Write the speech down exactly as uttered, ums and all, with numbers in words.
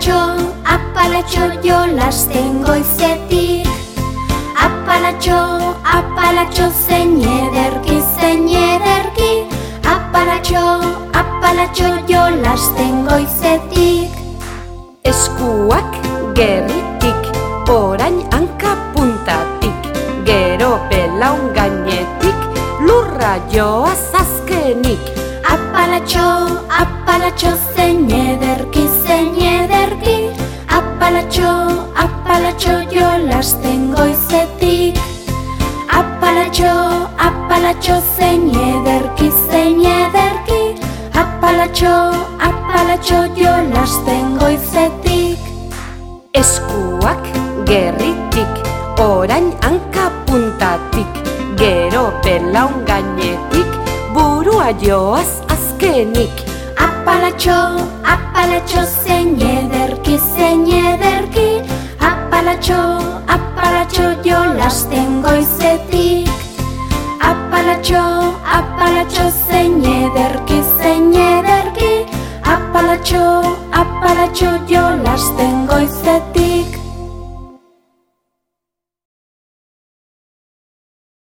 Apalatxo, apalatxo jolasten goizetik. Apalatxo, apalatxo zein ederki, zein ederki. Apalatxo, apalatxo jolasten goizetik. Eskuak gerritik, orain hanka puntatik, gero belaun gainetik, lurra joaz azkenik. Apalatxo, apalatxo zein ederki, zein ederki. Apalatxo, apalatxo jolasten goizetik. Apalatxo, apalatxo zein ederki, zein ederki. Apalatxo, apalatxo jolasten goizetik. Eskuak gerritik, orain hanka puntatik, gero belaun gainetik, burua joaz azkenik. Apalatxo, apalatxo zein ederki, zein ederki. Apalatxo, apalatxo jolasten goizetik. Apalatxo, apalatxo zein ederki, zein ederki. Apalatxo, apalatxo jolasten goizetik.